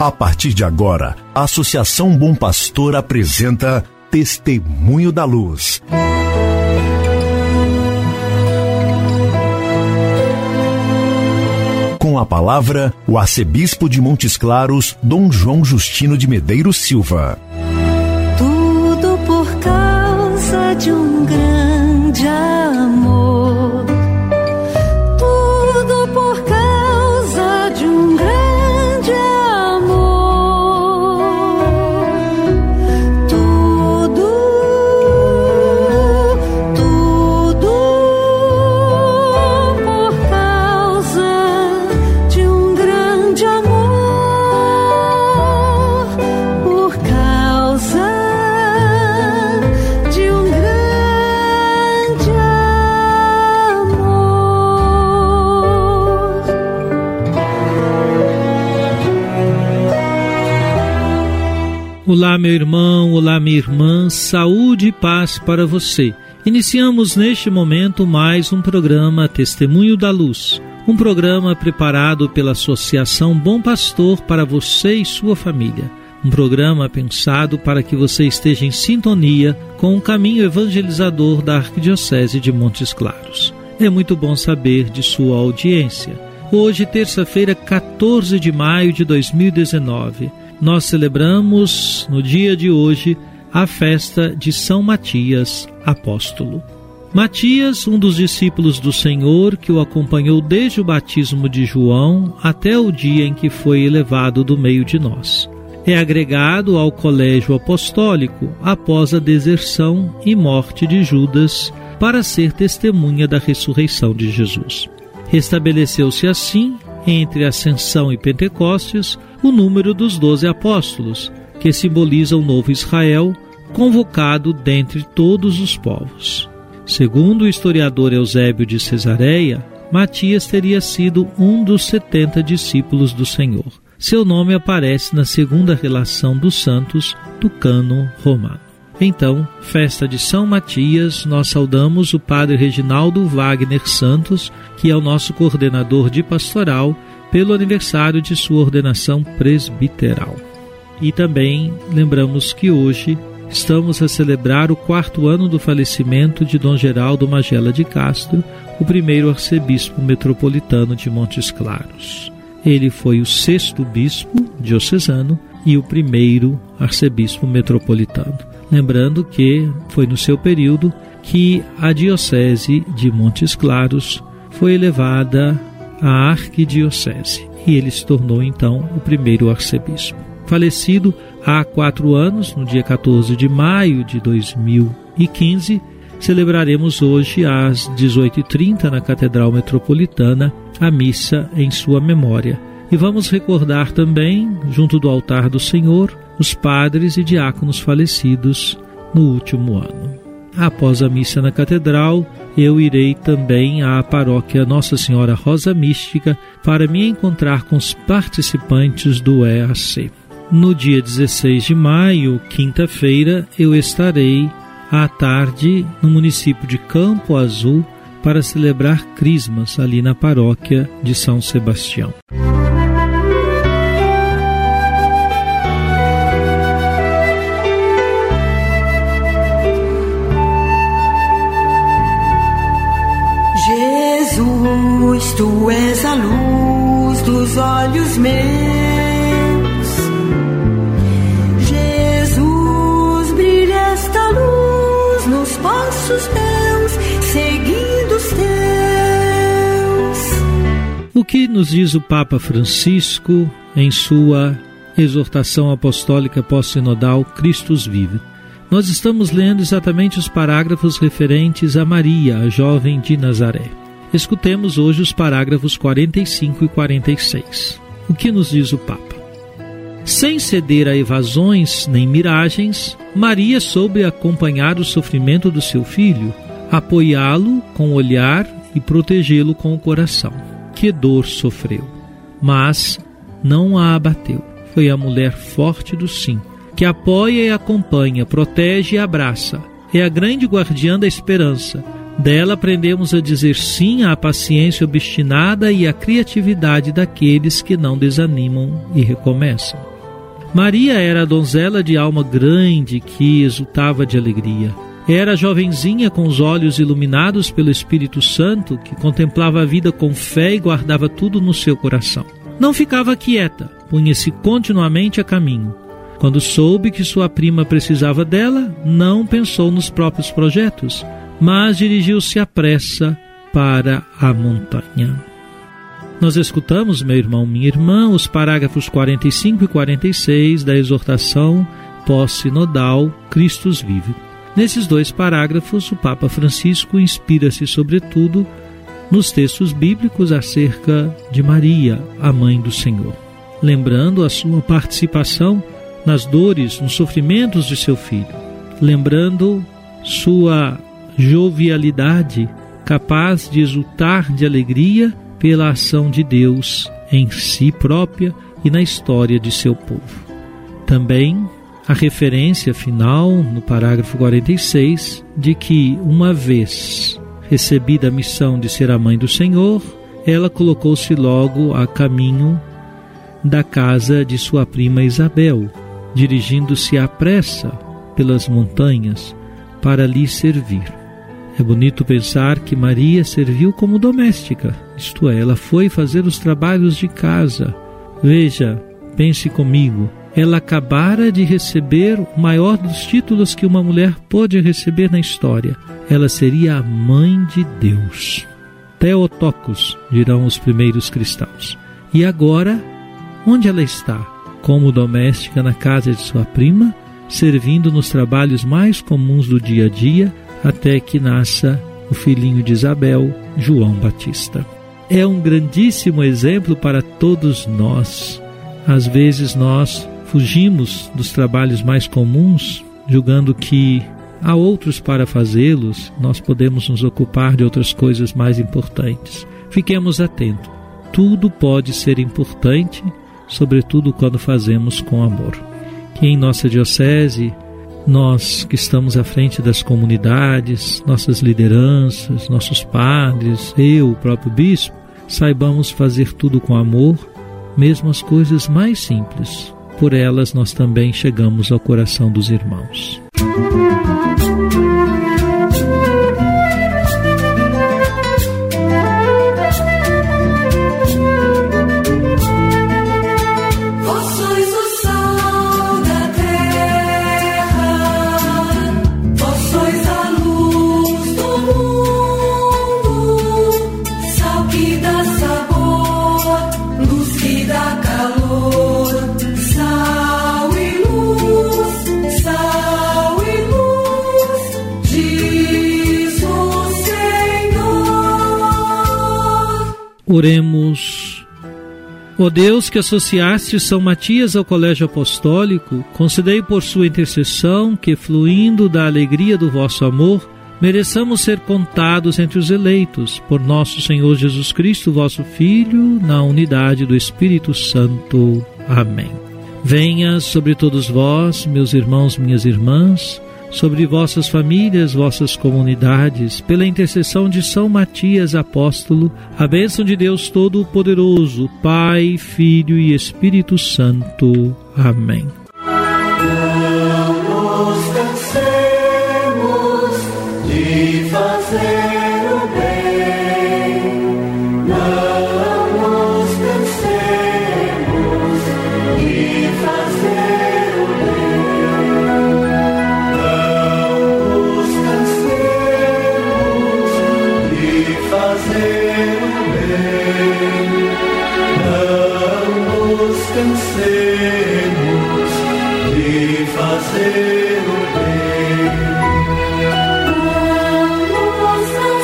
A partir de agora, a Associação Bom Pastor apresenta Testemunho da Luz. Com a palavra, o arcebispo de Montes Claros, Dom João Justino de Medeiros Silva. Tudo por causa de um grande amor. Tudo por causa de um grande amor. Tudo por causa de um grande amor. Por causa de um grande amor. Olá, meu irmão, olá, minha irmã, saúde e paz para você. Iniciamos neste momento mais um programa Testemunho da Luz, um programa preparado pela Associação Bom Pastor para você e sua família. Um programa pensado para que você esteja em sintonia com o caminho evangelizador da Arquidiocese de Montes Claros. É muito bom saber de sua audiência. Hoje, terça-feira, 14 de maio de 2019, nós celebramos, no dia de hoje, a festa de São Matias, apóstolo. Matias, um dos discípulos do Senhor que o acompanhou desde o batismo de João até o dia em que foi elevado do meio de nós. É agregado ao colégio apostólico após a deserção e morte de Judas para ser testemunha da ressurreição de Jesus. Restabeleceu-se assim, entre Ascensão e Pentecostes, o número dos 12 apóstolos, que simboliza o novo Israel, convocado dentre todos os povos. Segundo o historiador Eusébio de Cesareia, Matias teria sido um dos 70 discípulos do Senhor. Seu nome aparece na segunda relação dos santos do cânon romano. Então, festa de São Matias, nós saudamos o padre Reginaldo Wagner Santos, que é o nosso coordenador de pastoral, pelo aniversário de sua ordenação presbiteral. E também lembramos que hoje estamos a celebrar o 4º ano do falecimento de Dom Geraldo Magela de Castro, o primeiro arcebispo metropolitano de Montes Claros. Ele foi o 6º bispo diocesano e o primeiro arcebispo metropolitano. Lembrando que foi no seu período que a diocese de Montes Claros foi elevada à arquidiocese e ele se tornou então o primeiro arcebispo. Falecido há 4 anos, no dia 14 de maio de 2015, celebraremos hoje às 18h30 na Catedral Metropolitana a missa em sua memória. E vamos recordar também, junto do altar do Senhor, os padres e diáconos falecidos no último ano. Após a missa na Catedral, eu irei também à paróquia Nossa Senhora Rosa Mística para me encontrar com os participantes do EAC. No dia 16 de maio, quinta-feira, eu estarei à tarde no município de Campo Azul para celebrar Crismas ali na paróquia de São Sebastião. Jesus, tu és a luz dos olhos meus. Jesus, brilha esta luz nos passos meus, seguindo os teus. O que nos diz o Papa Francisco em sua exortação apostólica pós-sinodal Christus Vive? Nós estamos lendo exatamente os parágrafos referentes a Maria, a jovem de Nazaré. Escutemos hoje os parágrafos 45 e 46. O que nos diz o Papa? Sem ceder a evasões nem miragens, Maria soube acompanhar o sofrimento do seu filho, apoiá-lo com o olhar e protegê-lo com o coração. Que dor sofreu, mas não a abateu. Foi a mulher forte do sim, que apoia e acompanha, protege e abraça. É a grande guardiã da esperança. Dela aprendemos a dizer sim à paciência obstinada e à criatividade daqueles que não desanimam e recomeçam. Maria era a donzela de alma grande que exultava de alegria. Era a jovenzinha com os olhos iluminados pelo Espírito Santo que contemplava a vida com fé e guardava tudo no seu coração. Não ficava quieta, punha-se continuamente a caminho. Quando soube que sua prima precisava dela, não pensou nos próprios projetos, mas dirigiu-se à pressa para a montanha. Nós escutamos, meu irmão, minha irmã, os parágrafos 45 e 46 da exortação pós-sinodal Christus Vive. Nesses 2 parágrafos, o Papa Francisco inspira-se, sobretudo, nos textos bíblicos acerca de Maria, a Mãe do Senhor, lembrando a sua participação nas dores, nos sofrimentos de seu filho, lembrando sua jovialidade, capaz de exultar de alegria pela ação de Deus em si própria e na história de seu povo. Também a referência final, no parágrafo 46, de que, uma vez recebida a missão de ser a mãe do Senhor, ela colocou-se logo a caminho da casa de sua prima Isabel, dirigindo-se à pressa pelas montanhas para lhe servir. É bonito pensar que Maria serviu como doméstica, isto é, ela foi fazer os trabalhos de casa. Veja, pense comigo, ela acabara de receber o maior dos títulos que uma mulher pode receber na história. Ela seria a mãe de Deus. Theotokos, dirão os primeiros cristãos. E agora, onde ela está? Como doméstica na casa de sua prima, servindo nos trabalhos mais comuns do dia a dia, até que nasça o filhinho de Isabel, João Batista. É um grandíssimo exemplo para todos nós. Às vezes nós fugimos dos trabalhos mais comuns, julgando que há outros para fazê-los, nós podemos nos ocupar de outras coisas mais importantes. Fiquemos atentos. Tudo pode ser importante, sobretudo quando fazemos com amor. Que em nossa diocese, nós que estamos à frente das comunidades, nossas lideranças, nossos padres, eu, o próprio bispo, saibamos fazer tudo com amor, mesmo as coisas mais simples. Por elas nós também chegamos ao coração dos irmãos. Oremos. Ó Deus, que associaste São Matias ao Colégio Apostólico, concedei por sua intercessão que, fluindo da alegria do vosso amor, mereçamos ser contados entre os eleitos, por nosso Senhor Jesus Cristo, vosso Filho, na unidade do Espírito Santo. Amém. Venha sobre todos vós, meus irmãos, minhas irmãs, sobre vossas famílias, vossas comunidades, pela intercessão de São Matias Apóstolo, a bênção de Deus Todo-Poderoso, Pai, Filho e Espírito Santo. Amém. Não nos cansemos de fazer o bem, não nos cansemos de fazer o bem. Cansemos de fazer o bem. Não nos cansemos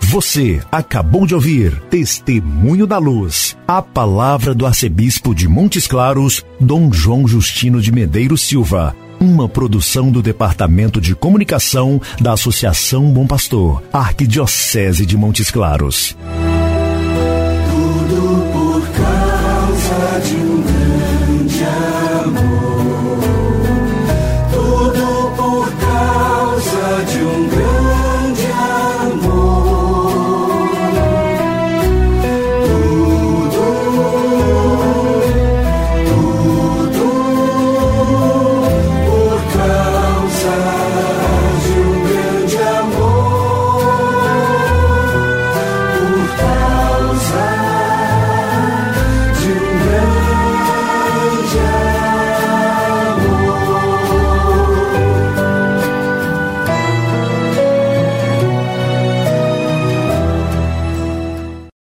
Você acabou de ouvir Testemunho da Luz, a palavra do arcebispo de Montes Claros, Dom João Justino de Medeiros Silva. Uma produção do Departamento de Comunicação da Associação Bom Pastor, Arquidiocese de Montes Claros. Tudo